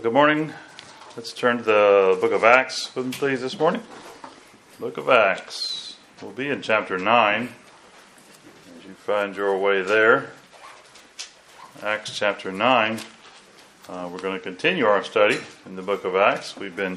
Good morning. Let's turn to the book of Acts with me, please, this morning. Book of Acts. We'll be in chapter 9 as you find your way there. Acts chapter 9. We're going to continue our study in the book of Acts. We've been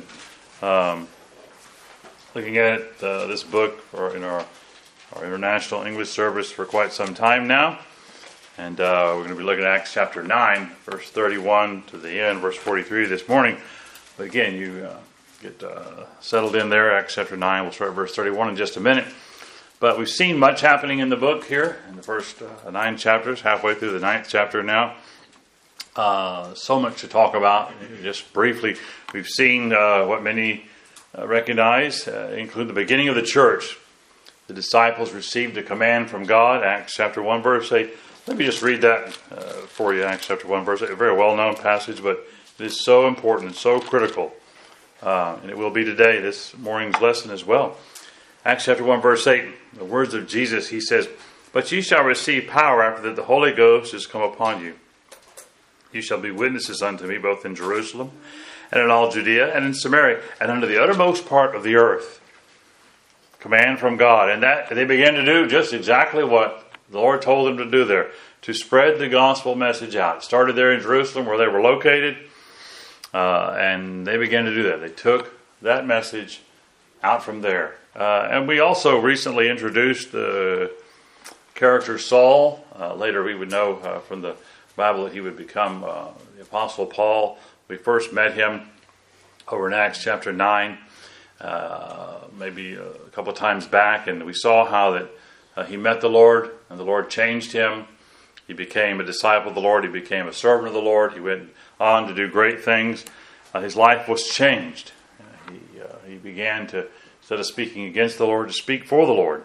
looking at this book in our international English service for quite some time now. And we're going to be looking at Acts chapter 9, verse 31 to the end, verse 43 this morning. But again, you get settled in there. Acts chapter 9, we'll start at verse 31 in just a minute. But we've seen much happening in the book here in the first 9 chapters, halfway through the 9th chapter now. So much to talk about. Just briefly, we've seen what many recognize, include the beginning of the church. The disciples received a command from God, Acts chapter 1, verse 8. Let me just read that for you, Acts chapter 1, verse 8. A very well-known passage, but it is so important and so critical. And it will be today, this morning's lesson as well. Acts chapter 1, verse 8, the words of Jesus, he says, "But ye shall receive power after that the Holy Ghost is come upon you. You shall be witnesses unto me both in Jerusalem and in all Judea and in Samaria and unto the uttermost part of the earth." Command from God. And that they began to do just exactly what the Lord told them to do there, to spread the gospel message out. It started there in Jerusalem where they were located, and they began to do that. They took that message out from there. And we also recently introduced the character Saul. Later we would know from the Bible that he would become the Apostle Paul. We first met him over in Acts chapter 9, maybe a couple of times back, and we saw how that he met the Lord, and the Lord changed him. He became a disciple of the Lord. He became a servant of the Lord. He went on to do great things. His life was changed. He began to, instead of speaking against the Lord, to speak for the Lord.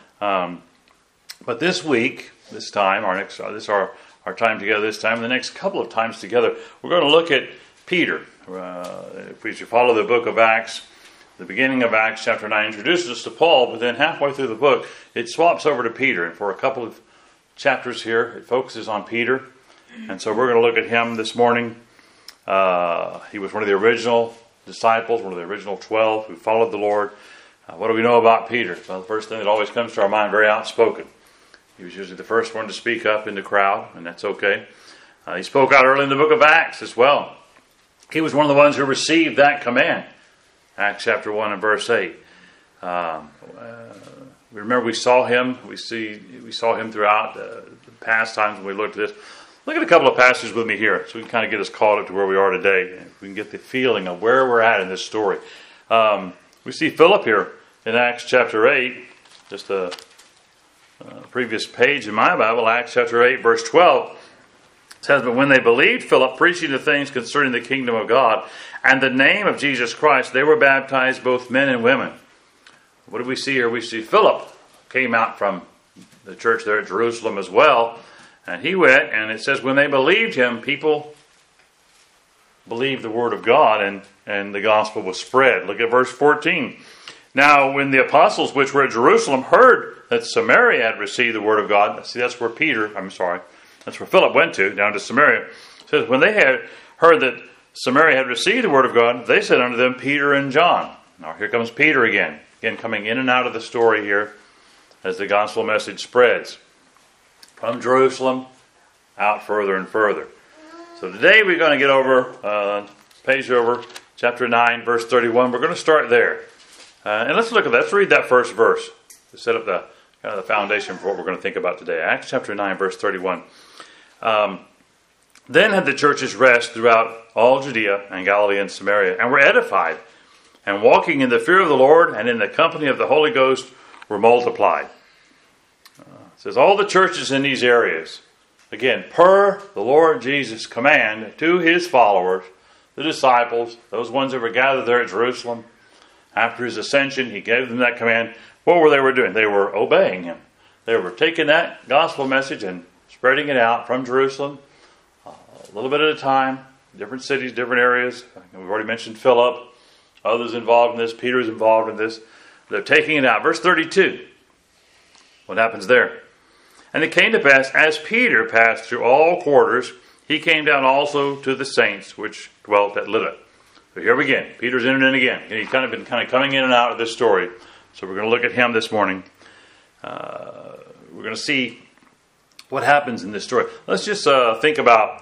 But this week, this time, our time together this time, and the next couple of times together, we're going to look at Peter. If we should follow the book of Acts, the beginning of Acts chapter 9 introduces us to Paul, but then halfway through the book, it swaps over to Peter. And for a couple of chapters here, it focuses on Peter. And so we're going to look at him this morning. He was one of the original disciples, one of the original 12 who followed the Lord. What do we know about Peter? Well, the first thing that always comes to our mind, very outspoken. He was usually the first one to speak up in the crowd, and that's okay. He spoke out early in the book of Acts as well. He was one of the ones who received that command. Acts chapter 1 and verse 8. Remember we saw him. We saw him throughout the past times when we looked at this. Look at a couple of passages with me here so we can kind of get us caught up to where we are today. We can get the feeling of where we're at in this story. We see Philip here in Acts chapter 8. Just a previous page in my Bible, Acts chapter 8 verse 12. It says, "But when they believed Philip preaching the things concerning the kingdom of God and the name of Jesus Christ, they were baptized, both men and women." What do we see here? We see Philip came out from the church there at Jerusalem as well. And he went, and it says when they believed him, people believed the word of God, and the gospel was spread. Look at verse 14. "Now when the apostles which were at Jerusalem heard that Samaria had received the word of God," see, that's where that's where Philip went to, down to Samaria. It says, when they had heard that Samaria had received the word of God, they said unto them, Peter and John. Now here comes Peter again coming in and out of the story here as the gospel message spreads from Jerusalem out further and further. So today we're going to get over, page over, chapter 9, verse 31. We're going to start there. And let's look at that. Let's read that first verse to set up the foundation for what we're going to think about today. Acts chapter 9, verse 31. "Then had the churches rest throughout all Judea and Galilee and Samaria, and were edified, and walking in the fear of the Lord and in the company of the Holy Ghost were multiplied." It says all the churches in these areas, again, per the Lord Jesus' command to his followers, the disciples, those ones that were gathered there at Jerusalem, after his ascension, he gave them that command. What were they doing? They were obeying him. They were taking that gospel message and spreading it out from Jerusalem, a little bit at a time, different cities, different areas. We've already mentioned Philip, others involved in this. Peter's involved in this. They're taking it out. Verse 32. What happens there? "And it came to pass, as Peter passed through all quarters, he came down also to the saints which dwelt at Lydda. So here we begin. Peter's in again. He's been coming in and out of this story. So we're going to look at him this morning. We're going to see what happens in this story. Let's just think about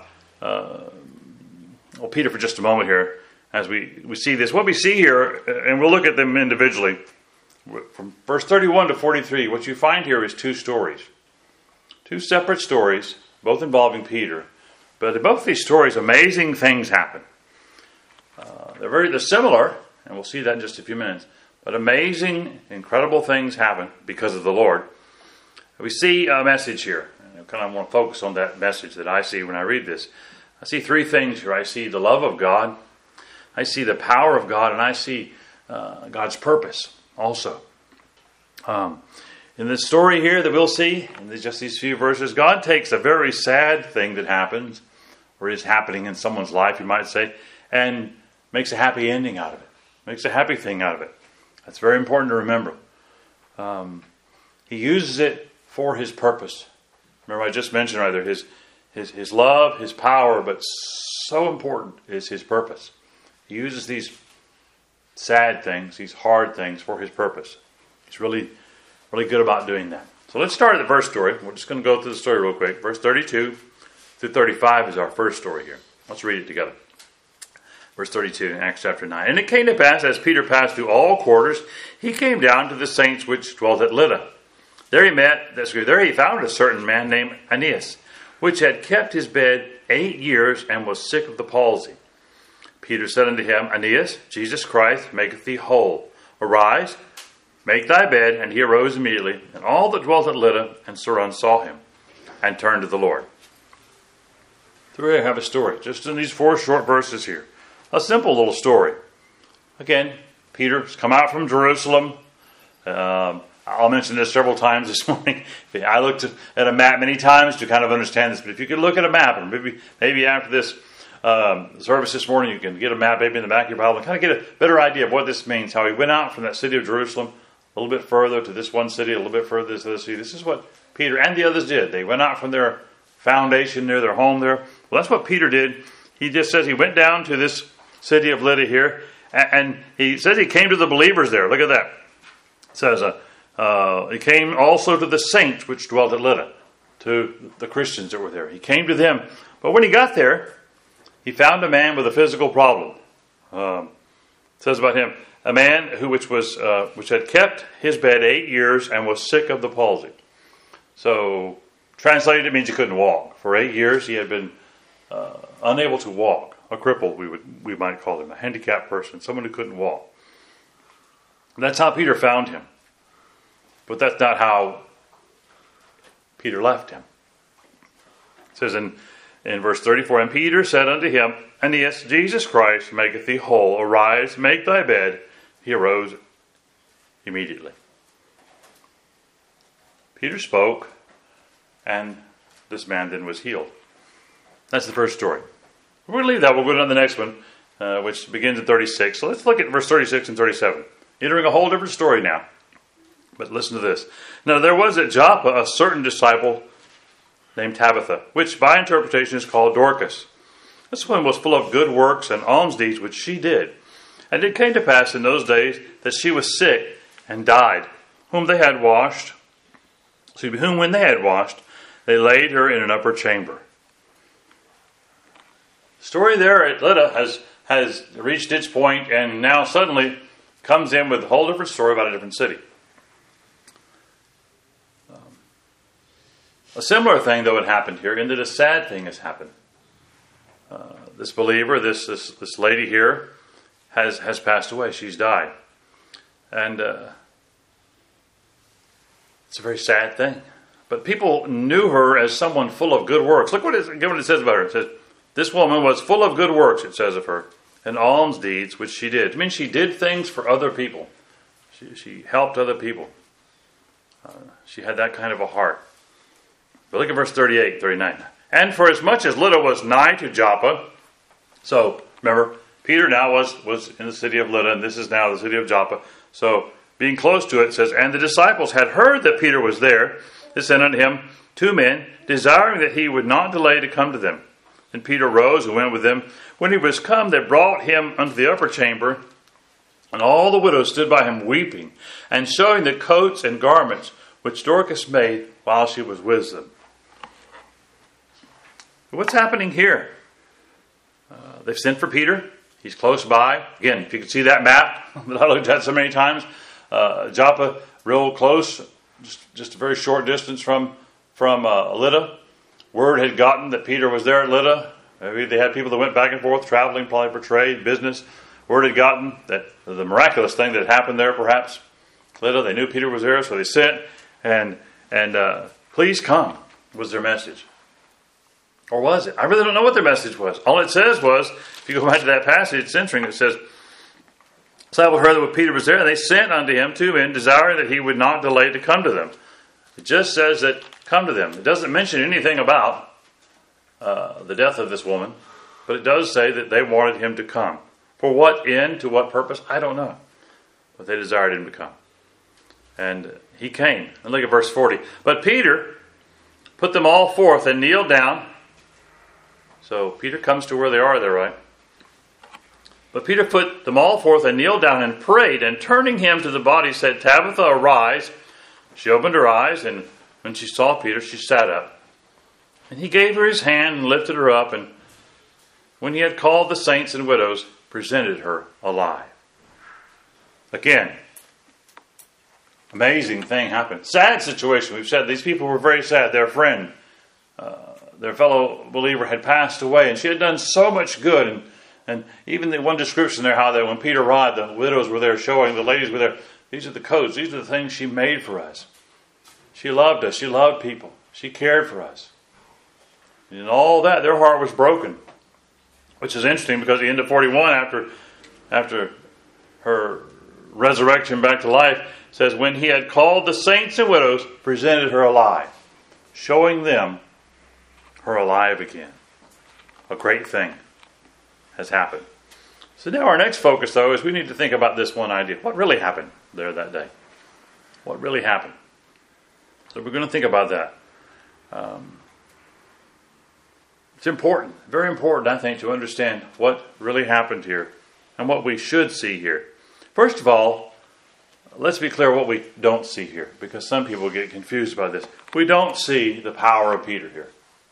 Peter for just a moment here as we see this. What we see here, and we'll look at them individually, from verse 31 to 43, what you find here is two stories. Two separate stories, both involving Peter. But in both these stories, amazing things happen. They're similar, and we'll see that in just a few minutes. But amazing, incredible things happen because of the Lord. We see a message here. And I kind of want to focus on that message that I see when I read this. I see three things here. I see the love of God. I see the power of God. And I see God's purpose also. In this story here that we'll see, in just these few verses, God takes a very sad thing that happens, or is happening in someone's life, you might say, and makes a happy ending out of it. Makes a happy thing out of it. That's very important to remember. He uses it for his purpose. Remember, I just mentioned right there, his love, his power, but so important is his purpose. He uses these sad things, these hard things for his purpose. He's really good about doing that. So let's start at the first story. We're just going to go through the story real quick. Verse 32 through 35 is our first story here. Let's read it together. Verse 32 in Acts chapter 9. And it came to pass, as Peter passed through all quarters, he came down to the saints which dwelt at Lydda. There he found a certain man named Aeneas, which had kept his bed 8 years, and was sick of the palsy. Peter said unto him, Aeneas, Jesus Christ maketh thee whole. Arise, make thy bed. And he arose immediately, and all that dwelt at Lydda and Saron saw him, and turned to the Lord. So we have a story, just in these 4 short verses here. A simple little story. Again, Peter's come out from Jerusalem. I'll mention this several times this morning. I looked at a map many times to kind of understand this, but if you could look at a map, and maybe after this service this morning, you can get a map maybe in the back of your Bible and kind of get a better idea of what this means, how he went out from that city of Jerusalem a little bit further to this one city, a little bit further to this other city. This is what Peter and the others did. They went out from their foundation near their home there. Well, that's what Peter did. He just says he went down to this city of Lydda here, and he says he came to the believers there. Look at that. It says, he came also to the saints which dwelt at Lydda, to the Christians that were there. He came to them. But when he got there, he found a man with a physical problem. It says about him, a man which had kept his bed 8 years and was sick of the palsy. So, translated, it means he couldn't walk. For 8 years, he had been unable to walk. A cripple, we might call him, a handicapped person, someone who couldn't walk. And that's how Peter found him. But that's not how Peter left him. It says in verse 34, And Peter said unto him, Aeneas, Jesus Christ maketh thee whole. Arise, make thy bed. He arose immediately. Peter spoke, and this man then was healed. That's the first story. We're going to leave that. We'll go to the next one, which begins in 36. So let's look at verse 36 and 37. Entering a whole different story now. But listen to this. Now there was at Joppa a certain disciple named Tabitha, which by interpretation is called Dorcas. This one was full of good works and alms deeds which she did. And it came to pass in those days that she was sick and died, whom when they had washed, they laid her in an upper chamber. The story there at Lydda has reached its point, and now suddenly comes in with a whole different story about a different city. A similar thing, though, had happened here, in that a sad thing has happened. This believer, this lady here, has passed away. She's died. And it's a very sad thing. But people knew her as someone full of good works. Look what it says about her. It says, this woman was full of good works, it says of her, and alms deeds which she did. It means she did things for other people. She helped other people. She had that kind of a heart. But look at verse 38, 39. And for as much as Lydda was nigh to Joppa, so remember, Peter now was in the city of Lydda, and this is now the city of Joppa. So being close to it, says, and the disciples had heard that Peter was there. They sent unto him 2 men, desiring that he would not delay to come to them. And Peter rose and went with them. When he was come, they brought him unto the upper chamber, and all the widows stood by him weeping, and showing the coats and garments which Dorcas made while she was with them. What's happening here? They've sent for Peter. He's close by. Again, if you can see that map that I looked at so many times, Joppa, real close, just a very short distance from Lydda. Word had gotten that Peter was there at Lydda. Maybe they had people that went back and forth, traveling, probably for trade, business. Word had gotten that the miraculous thing that happened there, perhaps, Lydda, they knew Peter was there, so they sent, and please come, was their message. Or was it? I really don't know what their message was. All it says was, if you go back to that passage, it's interesting, it says, disciples heard that Peter was there, and they sent unto him 2 men, desiring that he would not delay to come to them. It just says that, come to them. It doesn't mention anything about the death of this woman, but it does say that they wanted him to come. For what end, to what purpose, I don't know. But they desired him to come. And he came. And look at verse 40. But Peter put them all forth and kneeled down. So Peter comes to where they are there, right? But Peter put them all forth and kneeled down and prayed, and turning him to the body said, Tabitha, arise. She opened her eyes, and when she saw Peter, she sat up. And he gave her his hand and lifted her up, and when he had called the saints and widows, presented her alive. Again, amazing thing happened. Sad situation. We've said these people were very sad. Their friend, their fellow believer, had passed away, and she had done so much good. And even the one description there, how that when Peter arrived, the widows were there showing, the ladies were there. These are the coats. These are the things she made for us. She loved us. She loved people. She cared for us. And in all that, their heart was broken. Which is interesting because at the end of 41, after her resurrection back to life, says, when he had called the saints and widows, presented her alive. Showing them her alive again. A great thing has happened. So now our next focus, though, is we need to think about this one idea. What really happened there that day? What really happened? So we're going to think about that. It's important, very important, I think, to understand what really happened here and what we should see here. First of all, let's be clear what we don't see here, because some people get confused by this. We don't see the power of Peter here.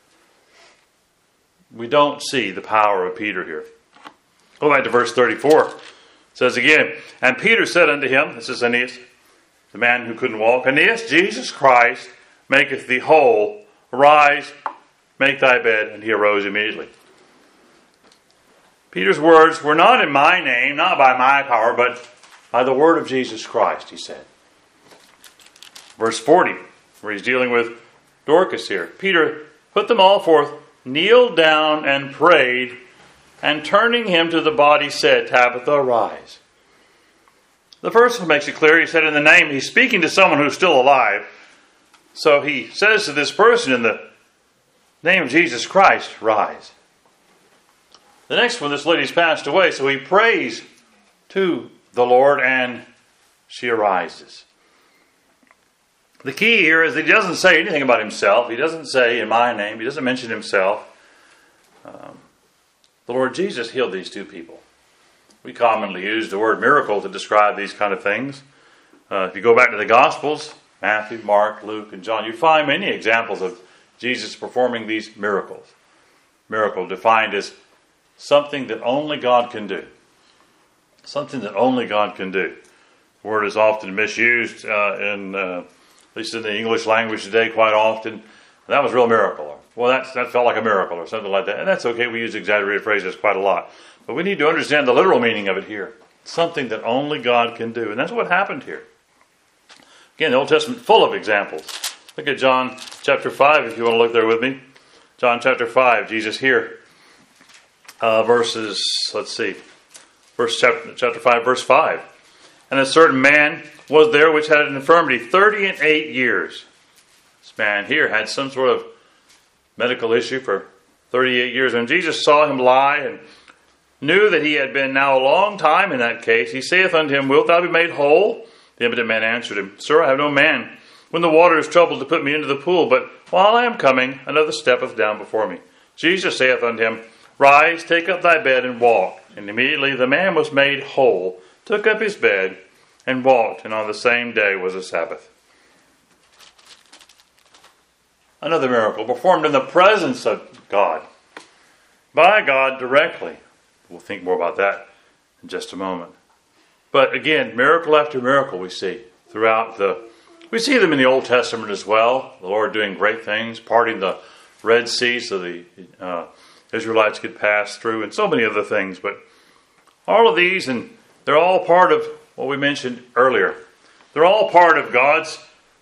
We don't see the power of Peter here. Go back to verse 34. It says again, and Peter said unto him, this is Aeneas, the man who couldn't walk, Aeneas, Jesus Christ maketh thee whole. Arise, make thy bed. And he arose immediately. Peter's words were not in my name, not by my power, but by the word of Jesus Christ, he said. Verse 40, where he's dealing with Dorcas here. Peter put them all forth, kneeled down and prayed, and turning him to the body said, Tabitha, arise. The first one makes it clear. He said in the name, he's speaking to someone who's still alive. So he says to this person in the name of Jesus Christ, rise. The next one, this lady's passed away, so he prays to the Lord and she arises. The key here is that he doesn't say anything about himself. He doesn't say in my name. He doesn't mention himself. The Lord Jesus healed these 2 people. We commonly use the word miracle to describe these kind of things. If you go back to the Gospels, Matthew, Mark, Luke, and John, you find many examples of Jesus performing these miracles. Miracle defined as something that only God can do. Something that only God can do. The word is often misused at least in the English language today quite often. That was a real miracle. Well, that felt like a miracle or something like that. And that's okay. We use exaggerated phrases quite a lot. But we need to understand the literal meaning of it here. Something that only God can do. And that's what happened here. Again, the Old Testament full of examples. Look at John chapter 5 if you want to look there with me. John chapter 5, Jesus here. Verses, chapter 5, verse 5. And a certain man was there which had an infirmity 38 years. This man here had some sort of medical issue for 38 years. When Jesus saw him lie and knew that he had been now a long time in that case, he saith unto him, Wilt thou be made whole? The impotent man answered him, Sir, I have no man, when the water is troubled, to put me into the pool, but while I am coming, another steppeth down before me. Jesus saith unto him, Rise, take up thy bed, and walk. And immediately the man was made whole, took up his bed, and walked, and on the same day was a Sabbath. Another miracle performed in the presence of God, by God directly. We'll think more about that in just a moment. But again, miracle after miracle we see we see them in the Old Testament as well. The Lord doing great things, parting the Red Sea so the Israelites could pass through, and so many other things. But all of these, and they're all part of what we mentioned earlier. They're all part of God's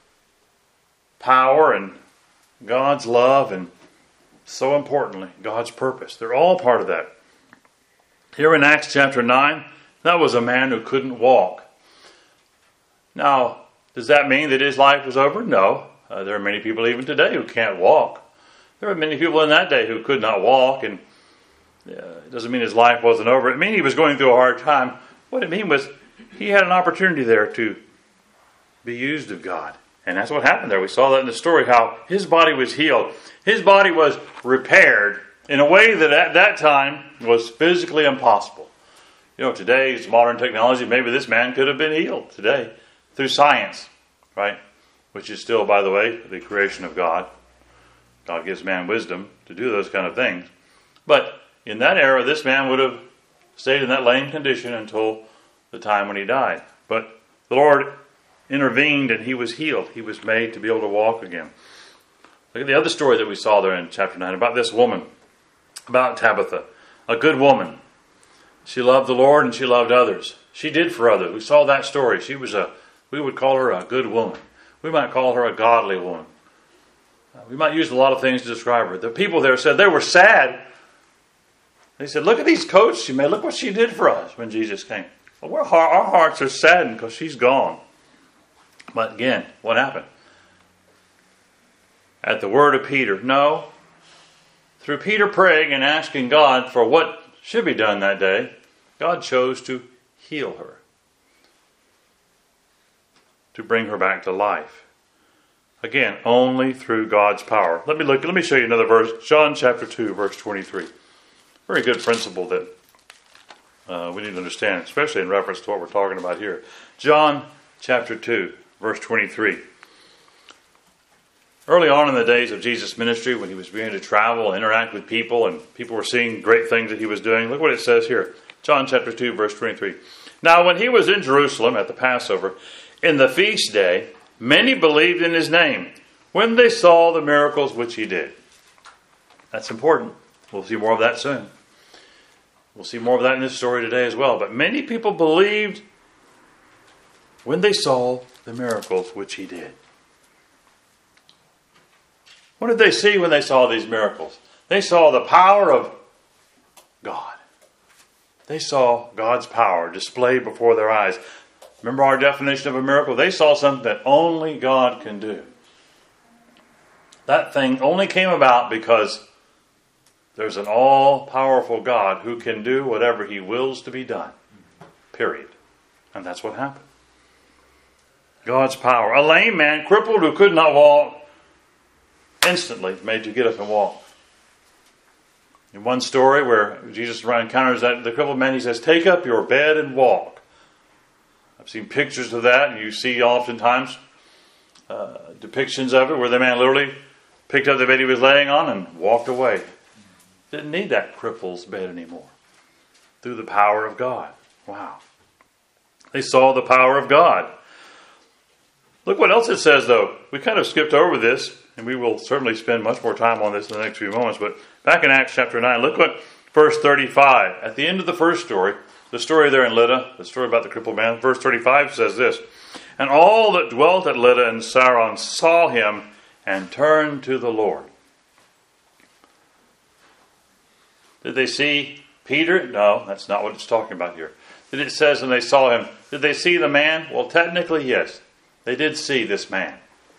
power and God's love, and so importantly, God's purpose. They're all part of that. Here in Acts chapter 9, that was a man who couldn't walk. Now, does that mean that his life was over? No. There are many people even today who can't walk. There were many people in that day who could not walk, and it doesn't mean his life wasn't over. It means he was going through a hard time. What it meant was he had an opportunity there to be used of God. And that's what happened there. We saw that in the story, how his body was healed. His body was repaired in a way that at that time was physically impossible. You know, today's modern technology, maybe this man could have been healed today through science, right? Which is still, by the way, the creation of God. God gives man wisdom to do those kind of things. But in that era, this man would have stayed in that lame condition until the time when he died. But the Lord intervened and he was healed. He was made to be able to walk again. Look at the other story that we saw there in chapter 9 about this woman, about Tabitha, a good woman. She loved the Lord and she loved others. She did for others. We saw that story. We would call her a good woman. We might call her a godly woman. We might use a lot of things to describe her. The people there said they were sad. They said, look at these coats she made. Look what she did for us when Jesus came. Well, our hearts are saddened because she's gone. But again, what happened? At the word of Peter, no. Through Peter praying and asking God for what should be done that day, God chose to heal her. To bring her back to life. Again, only through God's power. Let me show you another verse. John chapter 2, verse 23. Very good principle that we need to understand, especially in reference to what we're talking about here. John chapter 2, verse 23. Early on in the days of Jesus' ministry, when he was beginning to travel and interact with people, and people were seeing great things that he was doing, look what it says here. John chapter 2, verse 23. Now, when he was in Jerusalem at the Passover, in the feast day, many believed in his name when they saw the miracles which he did. That's important. We'll see more of that soon. We'll see more of that in this story today as well. But many people believed when they saw the miracles which he did. What did they see when they saw these miracles? They saw the power of God. They saw God's power displayed before their eyes. Remember our definition of a miracle? They saw something that only God can do. That thing only came about because there's an all-powerful God who can do whatever he wills to be done. Period. And that's what happened. God's power. A lame man, crippled, who could not walk, instantly made to get up and walk. In one story where Jesus encounters the crippled man, he says, take up your bed and walk. I've seen pictures of that, and you see oftentimes depictions of it where the man literally picked up the bed he was laying on and walked away. Didn't need that cripple's bed anymore. Through the power of God. Wow. They saw the power of God. Look what else it says, though. We kind of skipped over this, and we will certainly spend much more time on this in the next few moments. But back in Acts chapter 9, look what verse 35. At the end of the first story, the story there in Lydda, the story about the crippled man, verse 35 says this, and all that dwelt at Lydda and Saron saw him and turned to the Lord. Did they see Peter? No, that's not what it's talking about here. Did it says when they saw him, did they see the man? Well, technically, yes. They did see this man.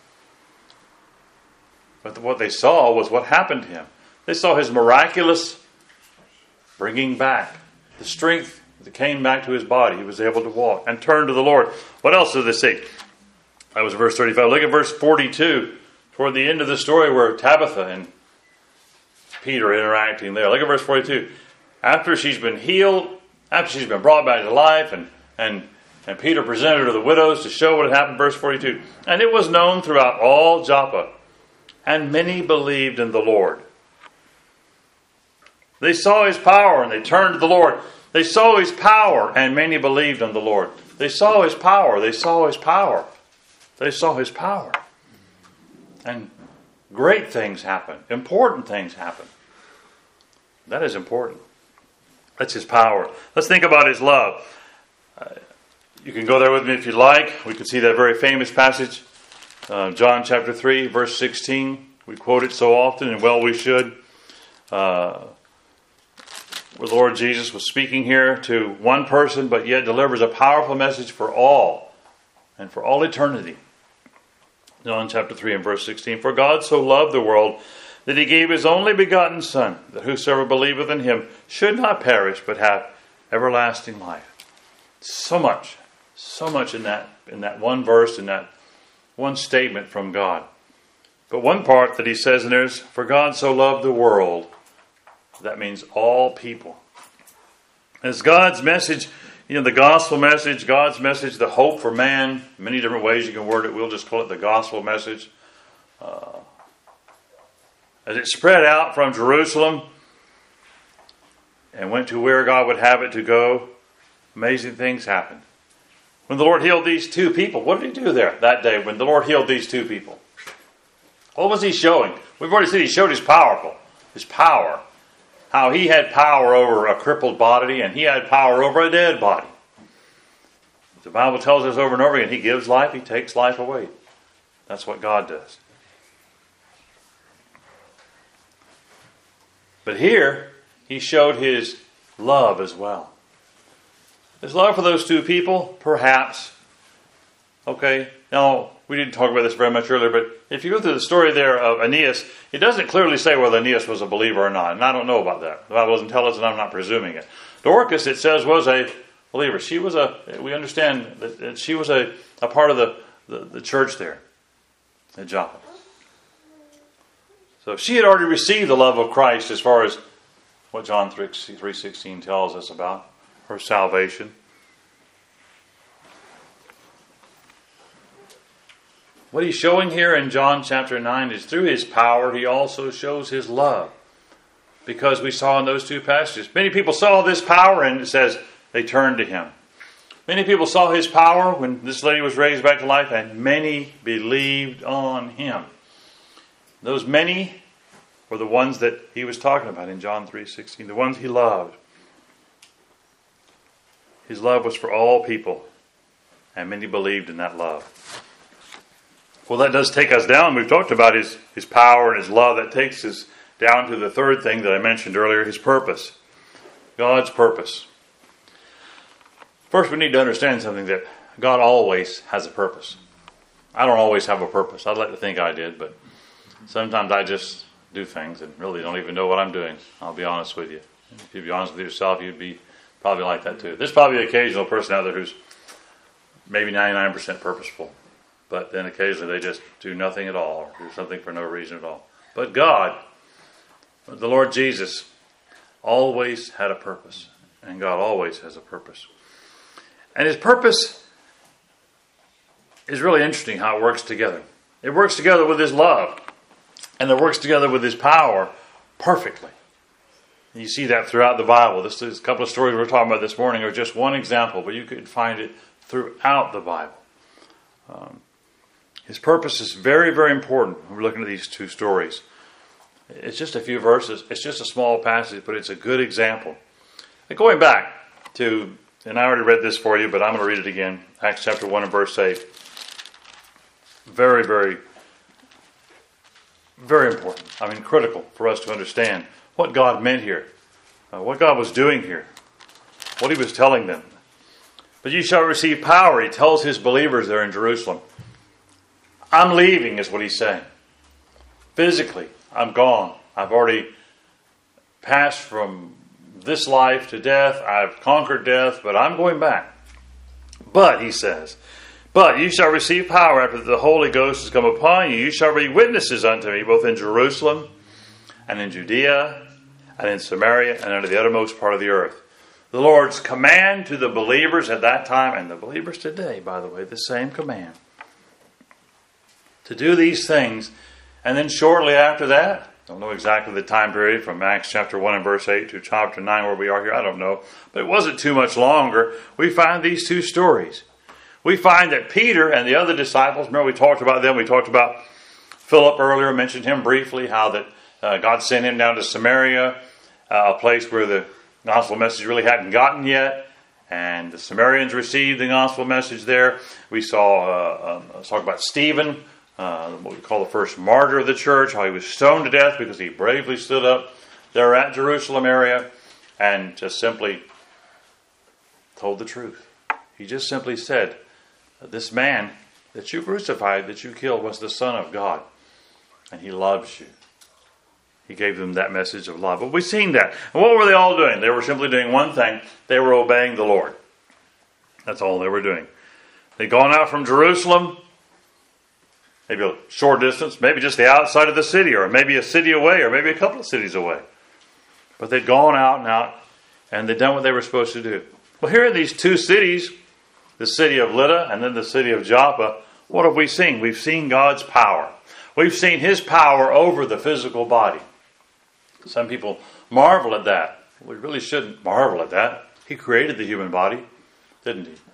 But what they saw was what happened to him. They saw his miraculous bringing back the strength that came back to his body. He was able to walk and turn to the Lord. What else did they see? That was verse 35. Look at verse 42, toward the end of the story where Tabitha and Peter interacting there. Look at verse 42. After she's been healed, after she's been brought back to life, and Peter presented her to the widows to show what had happened, verse 42. And it was known throughout all Joppa, and many believed in the Lord. They saw his power and they turned to the Lord. They saw his power and many believed in the Lord. They saw his power. They saw his power. They saw his power. And great things happen. Important things happen. That is important. That's his power. Let's think about his love. You can go there with me if you'd like. We can see that very famous passage. John chapter 3, verse 16. We quote it so often, and well we should. Where the Lord Jesus was speaking here to one person, but yet delivers a powerful message for all, and for all eternity. John chapter 3 and verse 16. For God so loved the world that he gave his only begotten Son, that whosoever believeth in him should not perish, but have everlasting life. So much in that one verse, in that one statement from God. But one part that he says in there is, for God so loved the world. That means all people. It's God's message, the gospel message, God's message, the hope for man. Many different ways you can word it. We'll just call it the gospel message. As it spread out from Jerusalem and went to where God would have it to go, amazing things happened. When the Lord healed these two people, what did he do there that day when the Lord healed these two people? What was he showing? We've already said he showed his power. How he had power over a crippled body and he had power over a dead body. The Bible tells us over and over again, he gives life, he takes life away. That's what God does. But here, he showed his love as well. His love for those two people, perhaps. Okay, now, we didn't talk about this very much earlier, but if you go through the story there of Aeneas, it doesn't clearly say whether Aeneas was a believer or not, and I don't know about that. The Bible doesn't tell us, and I'm not presuming it. Dorcas, it says, was a believer. We understand that she was a part of the church there at Joppa. So she had already received the love of Christ as far as what John 3:16 tells us about her salvation. What he's showing here in John chapter 9 is through his power, he also shows his love. Because we saw in those two passages, many people saw this power and it says they turned to him. Many people saw his power when this lady was raised back to life, and many believed on him. Those many were the ones that he was talking about in John 3:16, the ones he loved. His love was for all people, and many believed in that love. Well, that does take us down. We've talked about his power and his love. That takes us down to the third thing that I mentioned earlier, his purpose. God's purpose. First, we need to understand something, that God always has a purpose. I don't always have a purpose. I'd like to think I did, but sometimes I just do things and really don't even know what I'm doing. I'll be honest with you. If you'd be honest with yourself, you'd be probably like that too. There's probably an occasional person out there who's maybe 99% purposeful. But then occasionally they just do nothing at all, or do something for no reason at all. But God, the Lord Jesus, always had a purpose. And God always has a purpose. And his purpose is really interesting how it works together. It works together with his love. And it works together with his power perfectly. And you see that throughout the Bible. This is a couple of stories we're talking about this morning are just one example, but you could find it throughout the Bible. His purpose is very, very important when we're looking at these two stories. It's just a few verses. It's just a small passage, but it's a good example. And going back to, and I already read this for you, but I'm going to read it again. Acts chapter 1 and verse 8. Very, very, very important. I mean, critical for us to understand what God meant here. What God was doing here. What he was telling them. But you shall receive power, he tells his believers there in Jerusalem. I'm leaving, is what he's saying. Physically, I'm gone. I've already passed from this life to death. I've conquered death, but I'm going back. But, he says, but you shall receive power after the Holy Ghost has come upon you. You shall be witnesses unto me, both in Jerusalem and in Judea, and in Samaria, and unto the uttermost part of the earth. The Lord's command to the believers at that time, and the believers today, by the way, the same command. To do these things, and then shortly after that, I don't know exactly the time period from Acts chapter 1 and verse 8 to chapter 9 where we are here, I don't know. But it wasn't too much longer. We find these two stories. We find that Peter and the other disciples, remember we talked about them, we talked about Philip earlier, mentioned him briefly, how that God sent him down to Samaria, a place where the gospel message really hadn't gotten yet. And the Samaritans received the gospel message there. We saw, let's talk about Stephen, what we call the first martyr of the church, how he was stoned to death because he bravely stood up there at Jerusalem area and just simply told the truth. He just simply said, this man that you crucified, that you killed, was the Son of God. And he loves you. He gave them that message of love. But we've seen that. And what were they all doing? They were simply doing one thing. They were obeying the Lord. That's all they were doing. They'd gone out from Jerusalem, maybe a short distance, maybe just the outside of the city, or maybe a city away, or maybe a couple of cities away. But they'd gone out, and they'd done what they were supposed to do. Well, here in these two cities, the city of Lydda and then the city of Joppa, what have we seen? We've seen God's power. We've seen His power over the physical body. Some people marvel at that. We really shouldn't marvel at that. He created the human body, didn't He?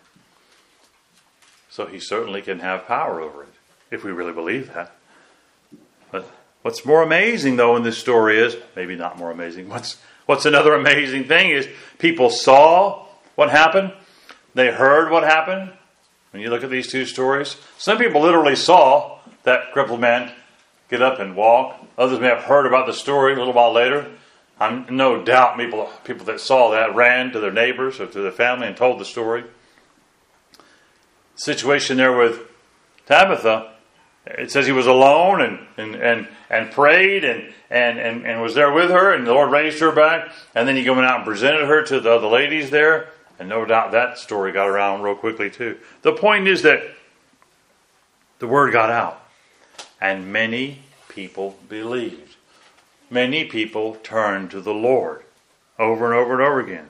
So He certainly can have power over it, if we really believe that. But what's more amazing, though, in this story is, maybe not more amazing, what's another amazing thing is people saw what happened. They heard what happened. When you look at these two stories, some people literally saw that crippled man get up and walk. Others may have heard about the story a little while later. I'm no doubt people that saw that ran to their neighbors or to their family and told the story. The situation there with Tabitha, it says he was alone and prayed and was there with her, and the Lord raised her back, and then he went out and presented her to the other ladies there, and no doubt that story got around real quickly too. The point is that the word got out, and many people believed. Many people turned to the Lord over and over and over again.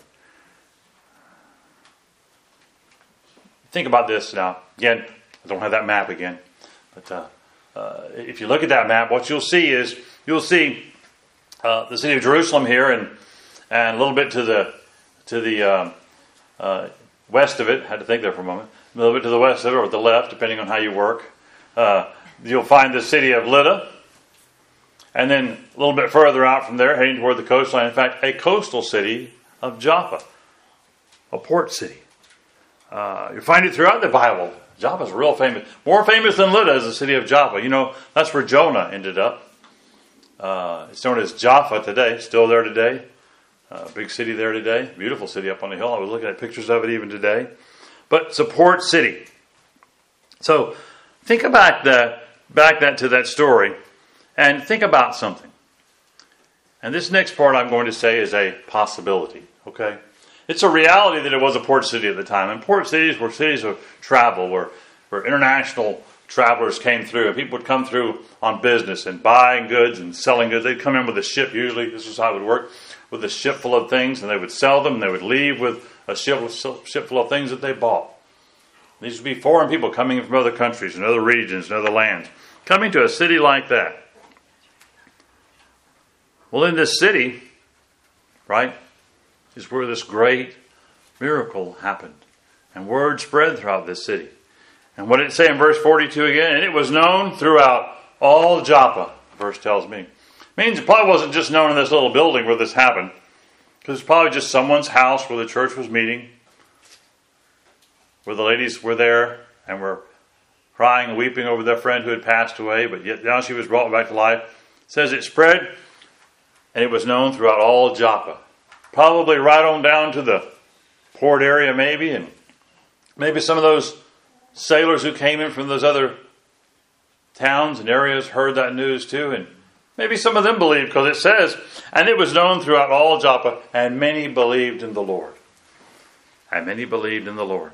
Think about this now. Again, I don't have that map again. But if you look at that map, what you'll see is, the city of Jerusalem here, and a little bit to the west of it. Had to think there for a moment. A little bit to the west of it, or the left, depending on how you work. You'll find the city of Lydda. And then a little bit further out from there, heading toward the coastline, in fact, a coastal city of Joppa, a port city. You find it throughout the Bible. Joppa's real famous. More famous than Lydda is the city of Joppa. You know, that's where Jonah ended up. It's known as Jaffa today, still there today. Big city there today. Beautiful city up on the hill. I was looking at pictures of it even today. But it's a port city. So think about back to that story and think about something. And this next part I'm going to say is a possibility. Okay? It's a reality that it was a port city at the time. And port cities were cities of travel where international travelers came through. And people would come through on business and buying goods and selling goods. They'd come in with a ship usually. This is how it would work. With a ship full of things. And they would sell them. And they would leave with a ship full of things that they bought. These would be foreign people coming in from other countries and other regions and other lands. Coming to a city like that. Well, in this city, right, is where this great miracle happened. And word spread throughout this city. And what did it say in verse 42 again? And it was known throughout all Joppa, the verse tells me. It means it probably wasn't just known in this little building where this happened. Because it's probably just someone's house where the church was meeting. Where the ladies were there and were crying and weeping over their friend who had passed away. But yet now she was brought back to life. It says it spread and it was known throughout all Joppa. Probably right on down to the port area maybe. And maybe some of those sailors who came in from those other towns and areas heard that news too. And maybe some of them believed because it says, and it was known throughout all Joppa, and many believed in the Lord. And many believed in the Lord.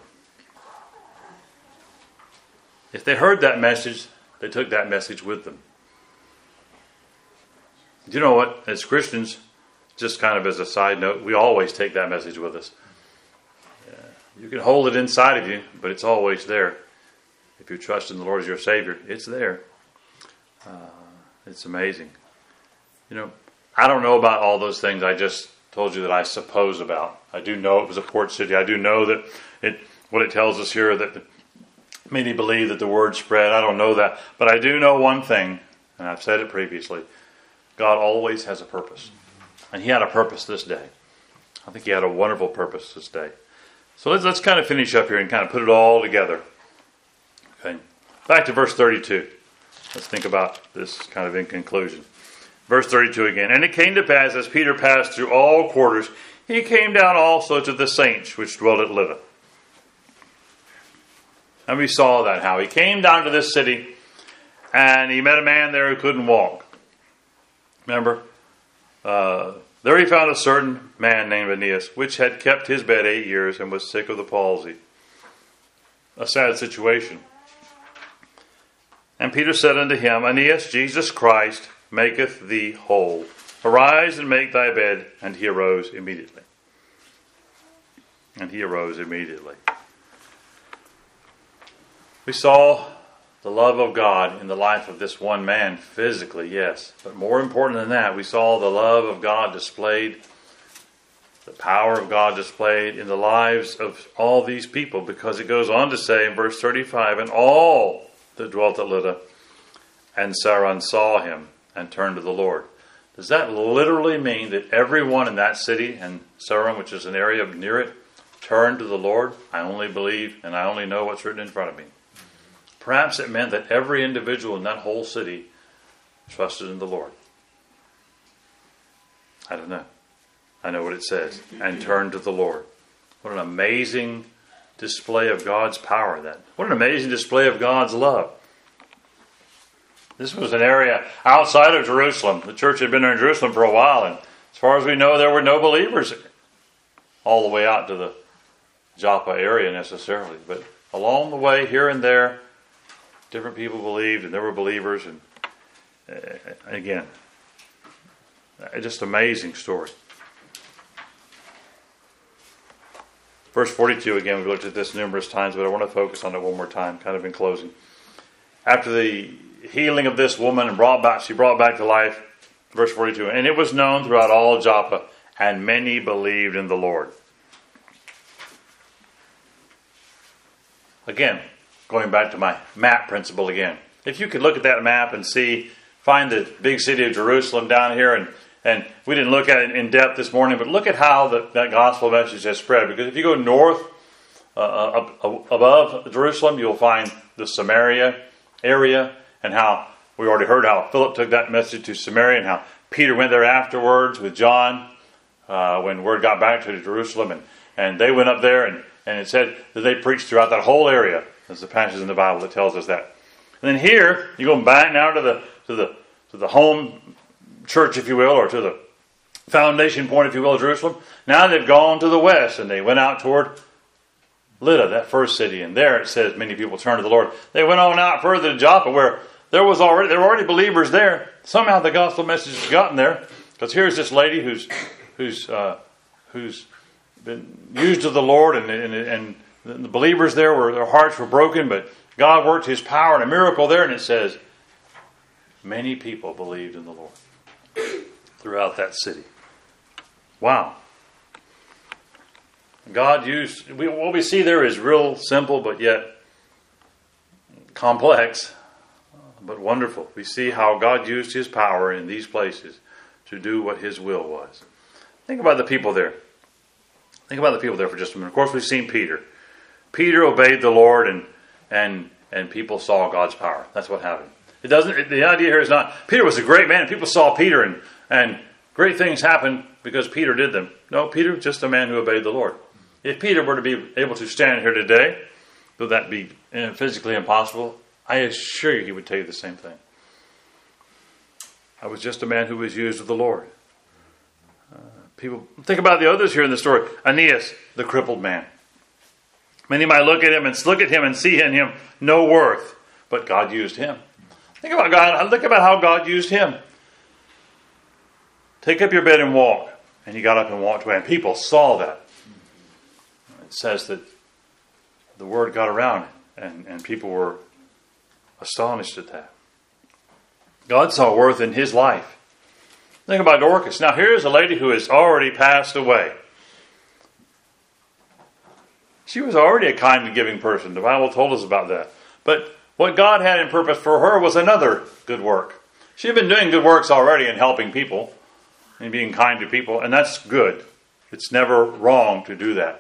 If they heard that message, they took that message with them. You know what? As Christians, just kind of as a side note, we always take that message with us. You can hold it inside of you, but it's always there. If you trust in the Lord as your Savior, it's there. It's amazing. I don't know about all those things I just told you that I suppose about. I do know it was a port city. I do know that what it tells us here, that many believe that the word spread. I don't know that. But I do know one thing, and I've said it previously. God always has a purpose. And He had a purpose this day. I think He had a wonderful purpose this day. So let's kind of finish up here and kind of put it all together. Okay. Back to verse 32. Let's think about this kind of in conclusion. Verse 32 again. And it came to pass, as Peter passed through all quarters, he came down also to the saints which dwelt at Lydda. And we saw that, how he came down to this city, and he met a man there who couldn't walk. Remember? There he found a certain man named Aeneas, which had kept his bed 8 years and was sick of the palsy. A sad situation. And Peter said unto him, Aeneas, Jesus Christ maketh thee whole. Arise and make thy bed. And he arose immediately. We saw the love of God in the life of this one man physically, yes. But more important than that, we saw the love of God displayed, the power of God displayed in the lives of all these people. Because it goes on to say in verse 35, and all that dwelt at Lydda and Saron saw him and turned to the Lord. Does that literally mean that everyone in that city, and Saron, which is an area near it, turned to the Lord? I only believe and I only know what's written in front of me. Perhaps it meant that every individual in that whole city trusted in the Lord. I don't know. I know what it says. And turned to the Lord. What an amazing display of God's power then. What an amazing display of God's love. This was an area outside of Jerusalem. The church had been in Jerusalem for a while, and as far as we know, there were no believers all the way out to the Joppa area necessarily. But along the way, here and there, different people believed, and there were believers. And again, just amazing story. Verse 42, again, we've looked at this numerous times, but I want to focus on it one more time, kind of in closing. After the healing of this woman and she brought back to life, verse 42, and it was known throughout all Joppa, and many believed in the Lord. Again, going back to my map principle again. If you could look at that map and find the big city of Jerusalem down here, and we didn't look at it in depth this morning, but look at how that gospel message has spread. Because if you go north above Jerusalem, you'll find the Samaria area, and how we already heard how Philip took that message to Samaria, and how Peter went there afterwards with John when word got back to Jerusalem, and they went up there, and it said that they preached throughout that whole area. There's a passage in the Bible that tells us that. And then here, you go back now to the home church, if you will, or to the foundation point, if you will, of Jerusalem. Now they've gone to the west, and they went out toward Lydda, that first city, and there it says many people turned to the Lord. They went on out further to Joppa, where there were already believers there. Somehow the gospel message has gotten there, because here's this lady who's been used of the Lord, and the believers there their hearts were broken, but God worked His power and a miracle there, and it says many people believed in the Lord throughout that city. Wow. God used, what we see there is real simple, but yet complex, but wonderful. We see how God used His power in these places to do what His will was. Think about the people there. Think about the people there for just a minute. Of course, we've seen Peter. Peter obeyed the Lord, and people saw God's power. That's what happened. The idea here is not, Peter was a great man, and people saw Peter, and great things happened because Peter did them. No, Peter was just a man who obeyed the Lord. If Peter were to be able to stand here today, would that be physically impossible? I assure you he would tell you the same thing. I was just a man who was used of the Lord. People think about the others here in the story. Aeneas, the crippled man. Many might look at him and see in him no worth, but God used him. Think about God. Think about how God used him. Take up your bed and walk. And he got up and walked away. And people saw that. It says that the word got around and people were astonished at that. God saw worth in his life. Think about Dorcas. Now here's a lady who has already passed away. She was already a kind and giving person. The Bible told us about that. But what God had in purpose for her was another good work. She had been doing good works already and helping people and being kind to people, and that's good. It's never wrong to do that.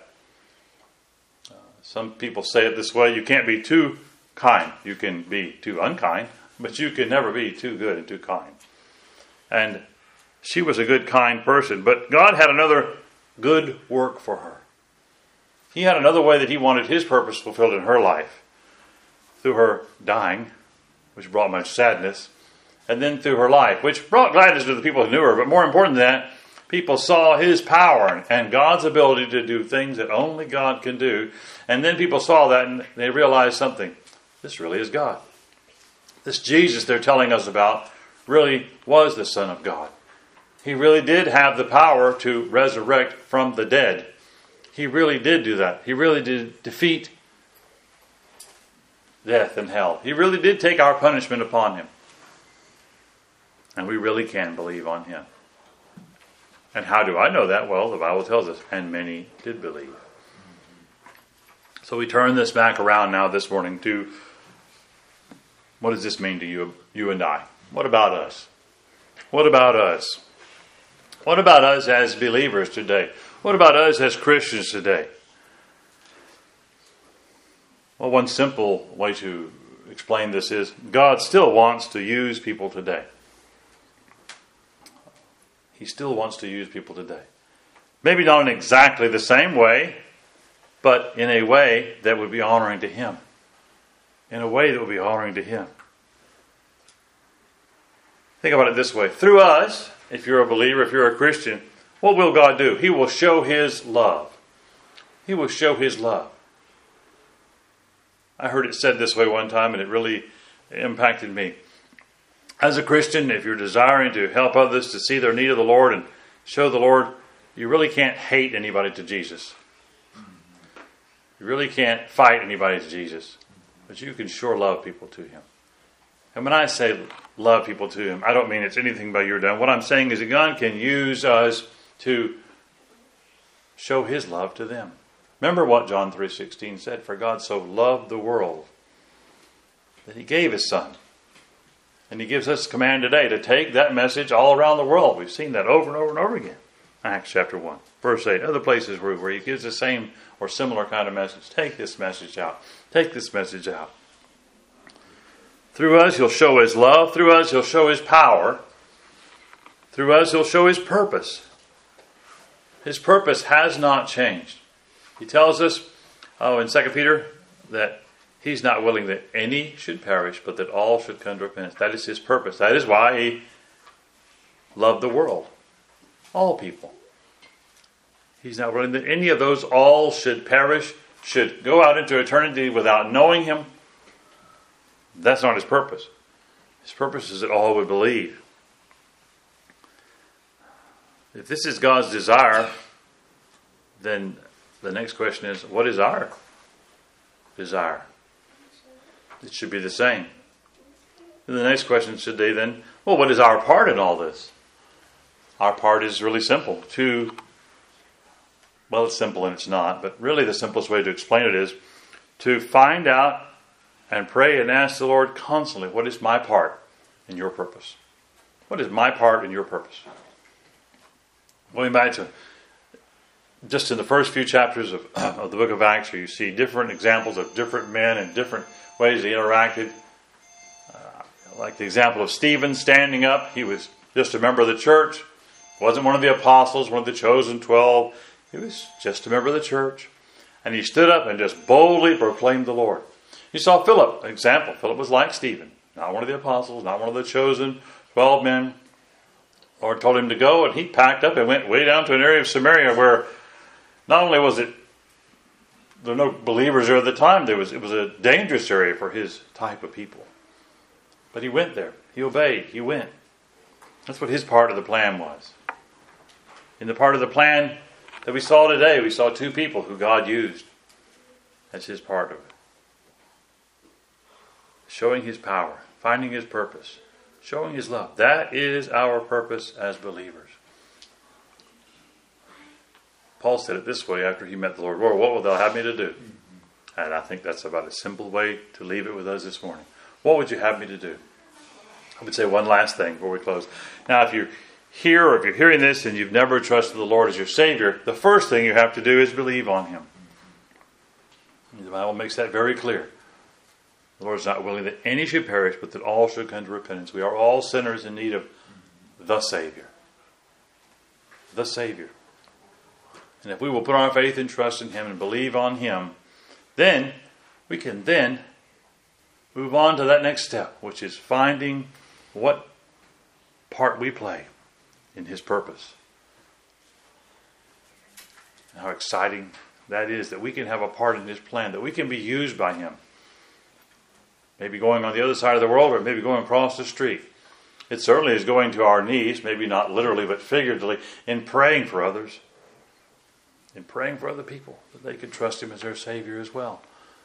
Some people say it this way: you can't be too kind. You can be too unkind, but you can never be too good and too kind. And she was a good, kind person, but God had another good work for her. He had another way that he wanted his purpose fulfilled in her life. Through her dying, which brought much sadness, and then through her life, which brought gladness to the people who knew her. But more important than that, people saw his power and God's ability to do things that only God can do. And then people saw that and they realized something. This really is God. This Jesus they're telling us about really was the Son of God. He really did have the power to resurrect from the dead. He really did do that. He really did defeat death and hell. He really did take our punishment upon him. And we really can believe on him. And how do I know that? Well, the Bible tells us, and many did believe. So we turn this back around now this morning to, what does this mean to you and I? What about us? What about us? What about us as believers today? What about us as Christians today? Well, one simple way to explain this is God still wants to use people today. He still wants to use people today. Maybe not in exactly the same way, but in a way that would be honoring to him. In a way that would be honoring to him. Think about it this way. Through us, if you're a believer, if you're a Christian, what will God do? He will show his love. He will show his love. I heard it said this way one time and it really impacted me. As a Christian, if you're desiring to help others to see their need of the Lord and show the Lord, you really can't hate anybody to Jesus. You really can't fight anybody to Jesus. But you can sure love people to him. And when I say love people to him, I don't mean it's anything by your done. What I'm saying is that God can use us to show his love to them. Remember what John 3:16 said, for God so loved the world that he gave his Son. And he gives us a command today to take that message all around the world. We've seen that over and over and over again. Acts chapter 1, verse 8. Other places where he gives the same or similar kind of message. Take this message out. Take this message out. Through us, he'll show his love. Through us, he'll show his power. Through us, he'll show his purpose. His purpose has not changed. He tells us in 2 Peter that he's not willing that any should perish, but that all should come to repentance. That is his purpose. That is why he loved the world. All people. He's not willing that any of those all should perish, should go out into eternity without knowing him. That's not his purpose. His purpose is that all would believe. If this is God's desire, then the next question is, what is our desire? It should be the same. And the next question should be then, well, what is our part in all this? Our part is really simple. Well, it's simple and it's not, but really the simplest way to explain it is to find out and pray and ask the Lord constantly, what is my part in your purpose? What is my part in your purpose? Going back to just in the first few chapters of the book of Acts, where you see different examples of different men and different ways they interacted. Like the example of Stephen standing up. He was just a member of the church. Wasn't one of the apostles, one of the chosen 12. He was just a member of the church. And he stood up and just boldly proclaimed the Lord. You saw Philip, an example. Philip was like Stephen. Not one of the apostles, not one of the chosen 12 men. The Lord told him to go, and he packed up and went way down to an area of Samaria where not only was there were no believers there at the time, it was a dangerous area for his type of people. But he went there. He obeyed. He went. That's what his part of the plan was. In the part of the plan that we saw today, we saw two people who God used. That's His part of it. Showing His power, finding His purpose, showing His love. That is our purpose as believers. Paul said it this way after he met the Lord. Lord, what will thou have me to do? And I think that's about a simple way to leave it with us this morning. What would you have me to do? I would say one last thing before we close. Now, if you're here or if you're hearing this and you've never trusted the Lord as your Savior, the first thing you have to do is believe on Him. The Bible makes that very clear. The Lord is not willing that any should perish, but that all should come to repentance. We are all sinners in need of the Savior. The Savior. And if we will put our faith and trust in Him and believe on Him, then we can then move on to that next step, which is finding what part we play in His purpose. And how exciting that is, that we can have a part in His plan, that we can be used by Him. Maybe going on the other side of the world, or maybe going across the street. It certainly is going to our knees, maybe not literally but figuratively, in praying for others. In praying for other people, that they could trust Him as their Savior as well.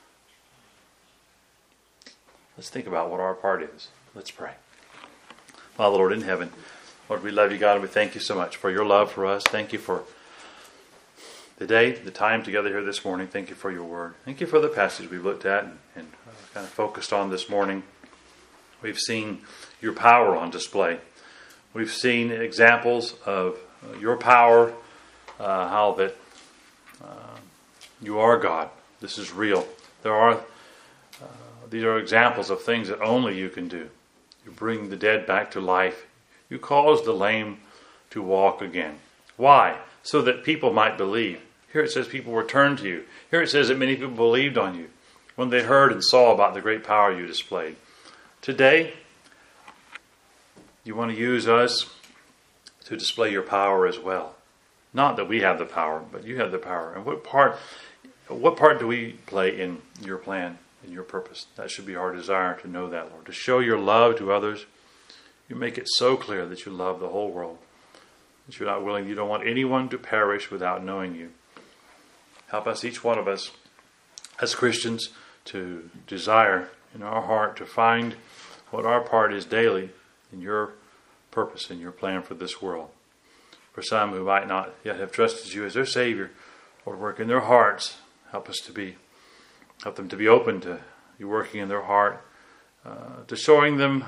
Let's think about what our part is. Let's pray. Father, Lord in heaven, Lord, we love You, God, and we thank You so much for Your love for us. Thank You for the day, the time together here this morning. Thank You for Your word. Thank You for the passage we've looked at and kind of focused on this morning. We've seen Your power on display. We've seen examples of Your power, how that You are God. This is real. These are examples of things that only You can do. You bring the dead back to life. You cause the lame to walk again. Why? So that people might believe. Here it says people returned to You. Here it says that many people believed on You when they heard and saw about the great power You displayed. Today, You want to use us to display Your power as well. Not that we have the power, but You have the power. And what part do we play in Your plan, in Your purpose? That should be our desire to know that, Lord. To show Your love to others. You make it so clear that You love the whole world. That You're not willing, You don't want anyone to perish without knowing You. Help us, each one of us, as Christians, to desire in our heart to find what our part is daily in Your purpose and Your plan for this world. For some who might not yet have trusted You as their Savior, Lord, work in their hearts. Help them to be open to You working in their heart, to showing them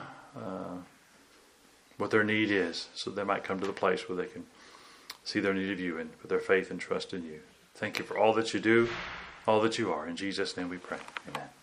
what their need is, so they might come to the place where they can see their need of You and put their faith and trust in You. Thank You for all that You do, all that You are. In Jesus' name we pray. Amen.